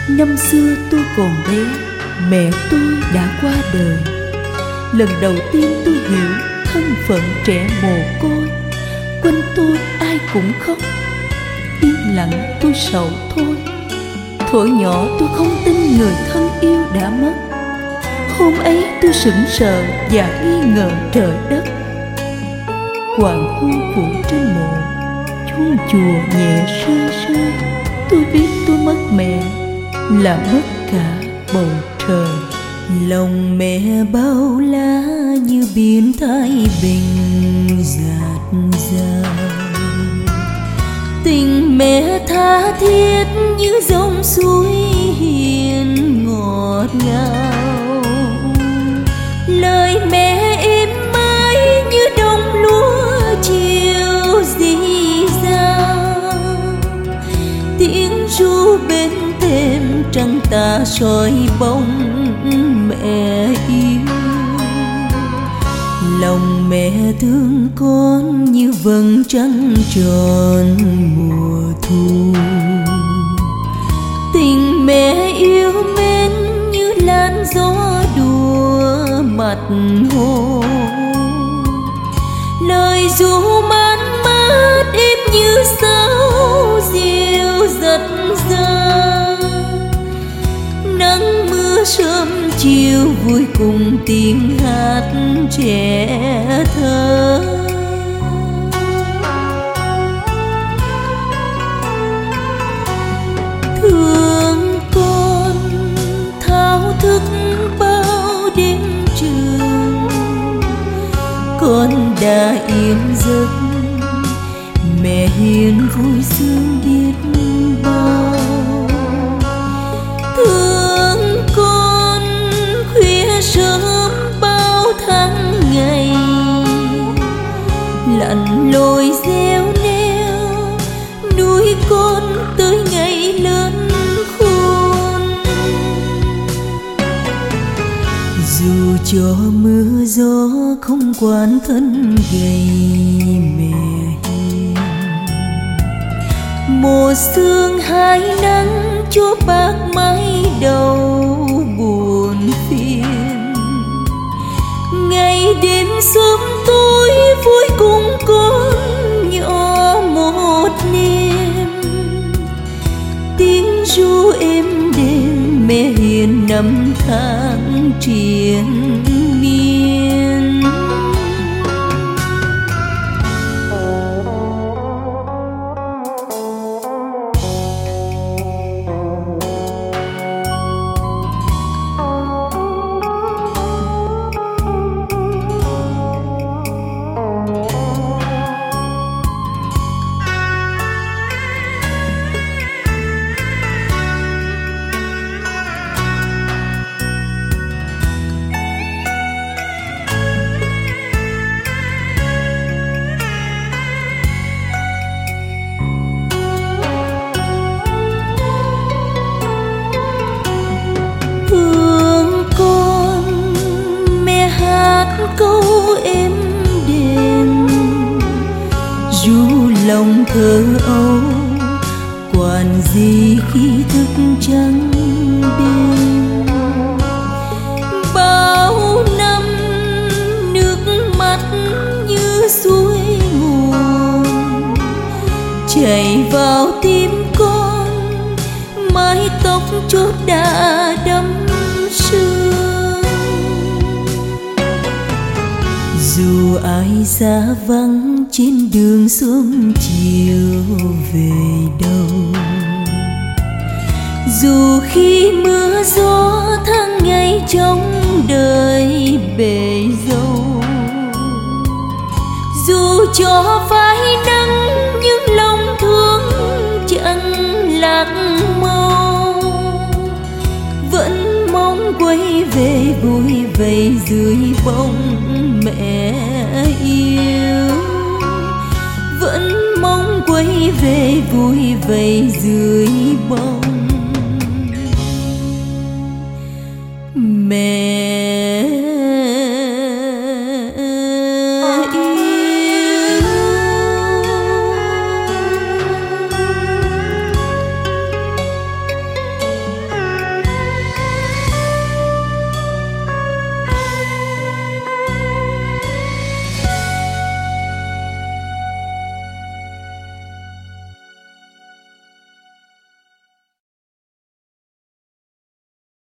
Năm xưa tôi còn bé, mẹ tôi đã qua đời. Lần đầu tiên tôi hiểu thân phận trẻ mồ côi. Quanh tôi ai cũng khóc, yên lặng tôi sầu thôi. Thuở nhỏ tôi không tin người thân yêu đã mất. Hôm ấy tôi sững sờ và nghi ngờ trời đất. Hoàng hôn phủ trên mộ, chuông chùa nhẹ rơi rơi. Tôi biết tôi mất mẹ là mất cả bầu trời. Lòng mẹ bao la như biển Thái Bình dạt dào. Tình mẹ tha thiết như dòng suối hiền ngọt ngào. Lời mẹ êm mãi như đồng lúa chiều rì rào. Tiếng ru bên thềm trăng ta soi bóng mẹ yêu. Lòng mẹ thương con như vầng trăng tròn mùa thu. Tình mẹ yêu mến như làn gió đùa mặt hồ. Lời ru man mát êm như sáo diêu giật giang. Nắng mưa sớm chiều vui cùng tiếng hát trẻ thơ. Thương con thao thức bao đêm trường. Con đã yên giấc, mẹ hiền vui sướng biết bao. Thương con khuya sớm bao tháng ngày, lặn lội gieo neo nuôi con tới ngày lớn khôn. Dù cho mưa gió không quản thân gầy mẹ hiền. Mùa sương hai nắng cho bác mái đầu buồn phiền. Ngày đêm sớm tối vui cùng con nhỏ một niềm. Tiếng ru êm đêm mẹ hiền năm tháng triền miên. Câu êm đềm ru lòng thơ âu. Quản gì khi thức trắng đêm. Bao năm nước mắt như suối nguồn chảy vào tim con. Mái tóc chốt đã đẫm sương. Dù ai xa vắng trên đường sớm chiều về đâu. Dù khi mưa gió tháng ngày trong đời bể dâu. Dù cho phai nắng nhưng lòng thương chẳng lạc màu. Vẫn mong quay về vui vầy dưới bóng mẹ yêu. Vẫn mong quay về vui vầy dưới bóng mẹ